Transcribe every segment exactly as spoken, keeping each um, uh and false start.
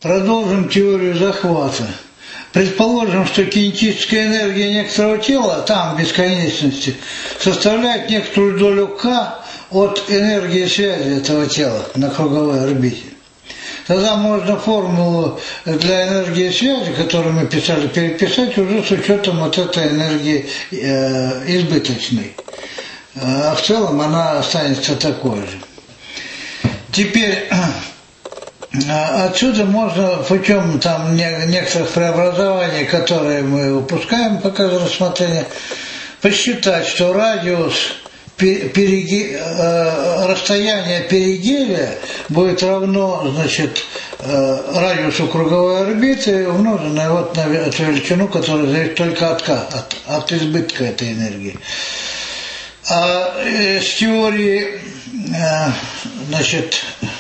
Продолжим теорию захвата. Предположим, что кинетическая энергия некоторого тела, там, в бесконечности, составляет некоторую долю К от энергии связи этого тела на круговой орбите. Тогда можно формулу для энергии связи, которую мы писали, переписать уже с учетом вот этой энергии э, избыточной. А в целом она останется такой же. Теперь отсюда можно путем там некоторых преобразований, которые мы упускаем пока за рассмотрение, посчитать, что радиус переги... расстояние перигелия будет равно, значит, радиусу круговой орбиты, умноженное вот на эту величину, которая зависит только от, от, от избытка этой энергии. А с теории, значит,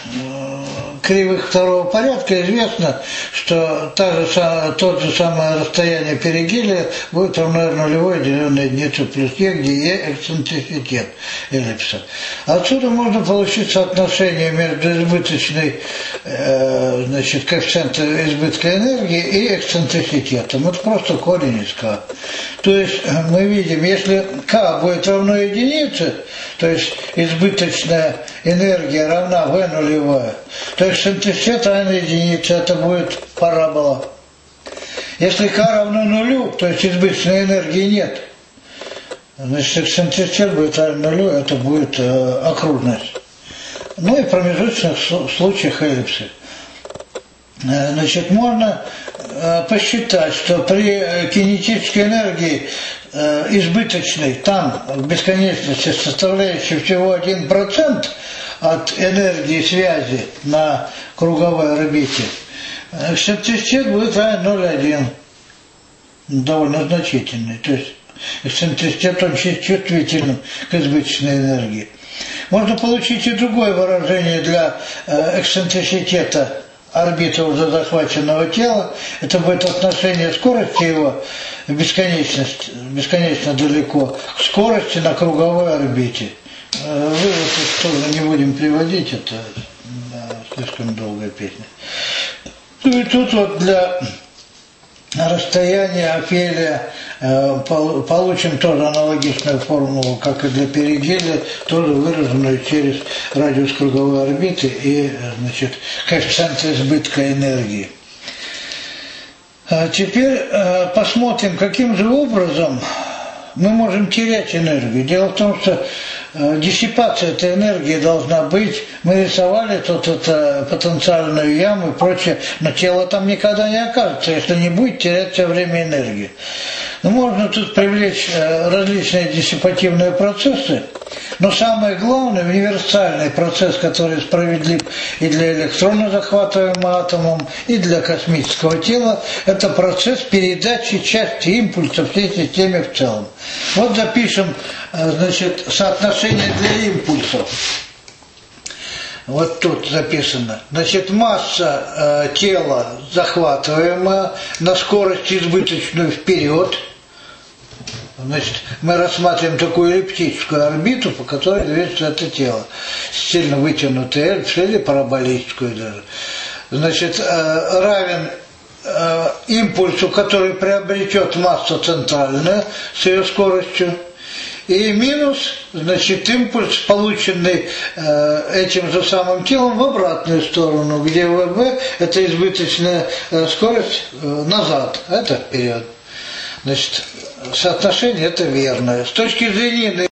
кривых второго порядка известно, что та же, тот же самое расстояние перигелия будет равно нулевой деленной единице плюс е, где е эксцентриситет эллипса. Отсюда можно получить соотношение между избыточной, э, значит, коэффициентом избытка энергии и эксцентриситетом. Это просто корень из k. То есть мы видим, если k будет равно единице, то есть избыточная энергия равна v нулевая, то есть эксцентриситет равен единице, это будет парабола. Если k равно нулю, то есть избыточной энергии нет, значит эксцентриситет будет равен нулю, это будет э, окружность. Ну и в промежуточных случаях эллипсы. Значит, можно э, посчитать, что при кинетической энергии э, избыточной, там в бесконечности, составляющей всего один процент от энергии связи на круговой орбите, эксцентриситет будет равен ноль целых одна десятая. Довольно значительный. То есть эксцентриситет очень чувствительным к избыточной энергии. Можно получить и другое выражение для э, эксцентриситета орбиты уже захваченного тела. Это будет отношение скорости его в бесконечность, бесконечно далеко к скорости на круговой орбите. Вывод тоже не будем приводить, это да, слишком долгая песня. Ну и тут вот для расстояния Апелия э, получим тоже аналогичную формулу, как и для перигелия, тоже выраженную через радиус круговой орбиты и, значит, коэффициент избытка энергии. А теперь э, посмотрим, каким же образом мы можем терять энергию. Дело в том, что э, диссипация этой энергии должна быть. Мы рисовали тут это, потенциальную яму и прочее, но тело там никогда не окажется, если не будет терять все время энергию. Но можно тут привлечь э, различные диссипативные процессы, но самый главный, универсальный процесс, который справедлив и для электрона, захватываемого атомом, и для космического тела, это процесс передачи части импульса всей системе в целом. Вот запишем, значит, соотношение для импульсов. Вот тут записано. Значит, масса э, тела, захватываемая на скорость избыточную вперед. Значит, мы рассматриваем такую эллиптическую орбиту, по которой движется это тело. Сильно вытянутый эллипс или параболическую даже. Значит, э, равен э, импульсу, который приобретет масса центральная с ее скоростью. И минус, значит, импульс, полученный э, этим же самым телом в обратную сторону, где ВВ – это избыточная э, скорость э, назад, это вперед. Значит, соотношение это верное. С точки зрения